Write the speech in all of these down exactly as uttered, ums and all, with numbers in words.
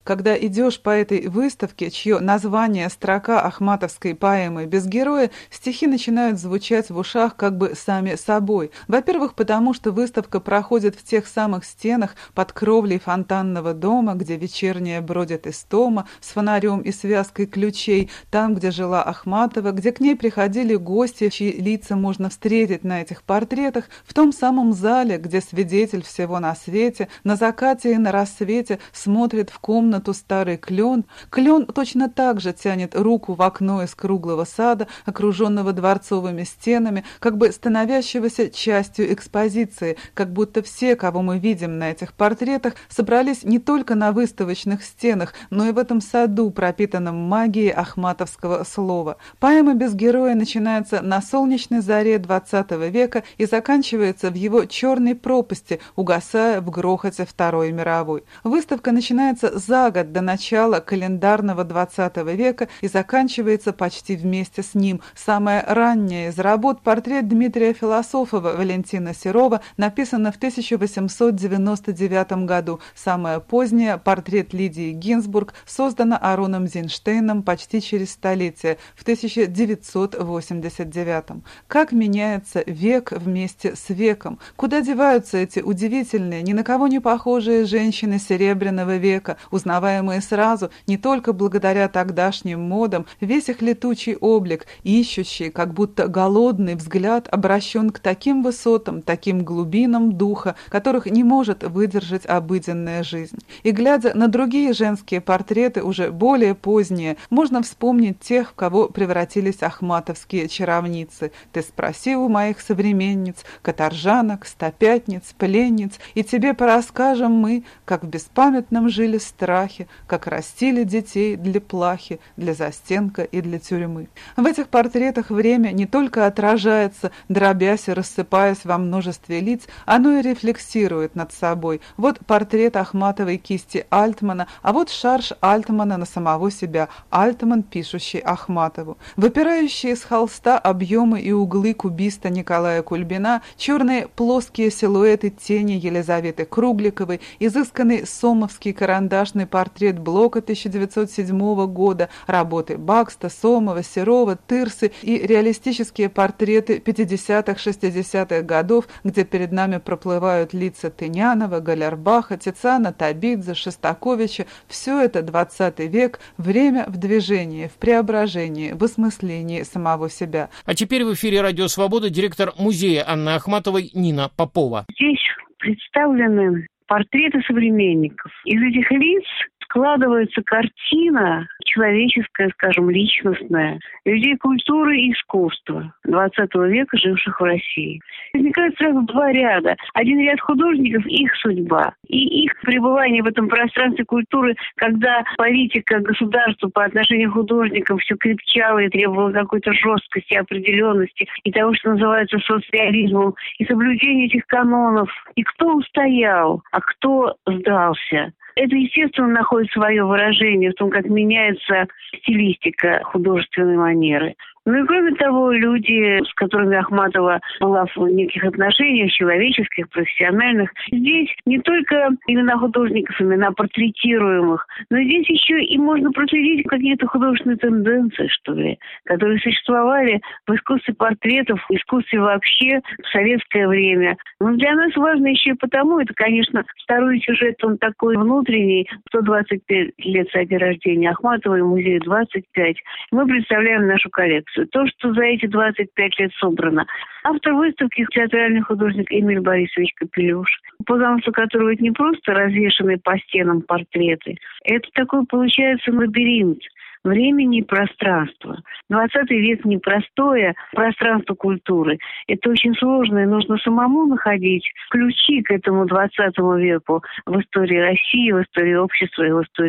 когда идешь по этой выставке, чье название строка ахматовской поэмы «Без героя», стихи начинают звучать в ушах как бы сами собой. Во-первых, потому что выставка проходит в тех самых стенах под кровлей фонтанного дома, где вечерняя бродит истома с фонарем и связкой ключей, там, где жила Ахматова, где к ней приходили гости, чьи лица можно встретить на этих портретах, в том самом зале, где свидетель всего на свете, на закате и на рассвете смотрит в комнату старый клен. Клен точно так же тянет руку в окно из круглого сада, окруженного дворцовыми стенами, как бы становящегося частью экспозиции, как будто все, кого мы видим на этих портретах, собрались не только на выставочных стенах, но и в этом саду, пропитанном магией ахматовского слова. Поэма «Без героя» начинается на солнечной заре двадцатого века и заканчивается в его черной пропасти, угасая в грохоте Второй мировой. Выставка начинается за год до начала календарного двадцатого века и заканчивается почти вместе с ним. Самая ранняя из работ — портрет Дмитрия Философова Валентина Серова, написана в тысяча восемьсот девяносто девятом году. Самая поздняя — портрет Лидии Гинзбург, создана Ароном Зинштейном почти через столетие, в тысяча девятьсот восемьдесят девятом. Как меняется век вместе с веком? Куда деваются эти удивительные, ни на кого не похожие женщины Серебряного века, узнаваемые сразу, не только благодаря тогдашним модам, весь их летучий облик, ищущий, как будто голодный взгляд обращен к таким высотам, таким глубинам духа, которых не может выдержать обыденная жизнь. И глядя на другие женские портреты, уже более поздние, можно вспомнить тех, в кого превратились ахматовские чаровницы. Ты спроси у моих современниц, каторжанок, стопятниц, пленниц, и тебе порасскажем мы, как в беспамятном жили страхе, как растили детей для плахи, для застенка и для тюрьмы. В этих портретах время не только отражается, дробясь и рассыпаясь во множестве лиц, оно и рефлексирует над собой. Вот портрет Ахматовой кисти Альтмана, а вот шарж Альтмана на самого себя, Альтман, пишущий Ахматову. Выпирающие из холста объемы и углы кубиста Николая Кульбина, черные плоские силуэты тени Елизаветы Кругликовой, изысканный сомовский карандашный портрет Блока тысяча девятьсот седьмого года, работы Бакста, Сомова, Серова, Тырсы и реалистические портреты пятидесятых-шестидесятых годов, где перед нами проплывают лица Тынянова, Галербаха, Тициана Табидзе, Шостаковича. Все это двадцатый век, время в движении, в преображении, в осмыслении самого себя. А теперь в эфире «Радио Свобода» директор музея Анны Ахматовой Нина Попова. Здесь представлены портреты современников. Из этих лиц складывается картина человеческая, скажем, личностная, людей культуры и искусства двадцатого века, живших в России. Возникает сразу два ряда. Один ряд художников — их судьба. И их пребывание в этом пространстве культуры, когда политика государства по отношению к художникам все крепчала и требовала какой-то жесткости, определенности и того, что называется соцреализмом, и соблюдения этих канонов. И кто устоял, а кто сдался. Это, естественно, находит свое выражение в том, как меняется стилистика художественной манеры. Ну и кроме того, люди, с которыми Ахматова была в неких отношениях, человеческих, профессиональных, здесь не только имена художников, имена портретируемых, но здесь еще и можно проследить какие-то художественные тенденции, что ли, которые существовали в искусстве портретов, в искусстве вообще в советское время. Но для нас важно еще и потому, это, конечно, второй сюжет, он такой внутренний, сто двадцать пять лет со дня рождения Ахматовой, музею двадцать пять. Мы представляем нашу коллекцию. То, что за эти двадцать пять лет собрано. Автор выставки — театральный художник Эмиль Борисович Капелюш, по замыслу которого это не просто развешанные по стенам портреты. Это такой, получается, лабиринт времени и пространства. Двадцатый век непростое пространство культуры. Это очень сложно, и нужно самому находить ключи к этому двадцатому веку в истории России, в истории общества и в истории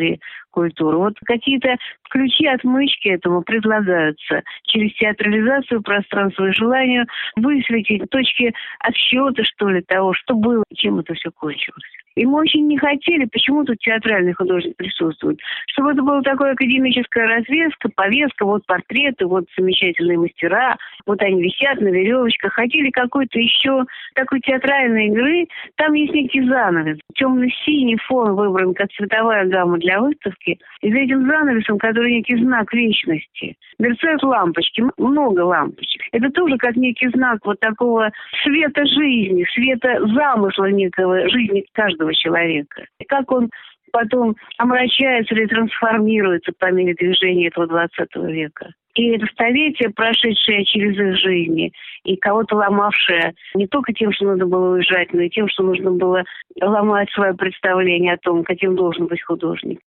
культуру. Вот какие-то ключи отмычки этому предлагаются через театрализацию пространства и желание высветить точки отсчета, что ли, того, что было, чем это все кончилось. И мы очень не хотели, почему тут театральный художник присутствует, чтобы это была такая академическая развеска, повестка, вот портреты, вот замечательные мастера, вот они висят на веревочках. Хотели какой-то еще такой театральной игры. Там есть некий занавес. Темно-синий фон выбран как цветовая гамма для выставки. И за этим занавесом, который некий знак вечности, мерцают лампочки, много лампочек. Это тоже как некий знак вот такого света жизни, света замысла некого жизни каждого человека. И как он потом омрачается или трансформируется по мере движения этого двадцатого века. И это столетие, прошедшее через их жизни, и кого-то ломавшее не только тем, что надо было уезжать, но и тем, что нужно было ломать свое представление о том, каким должен быть художник.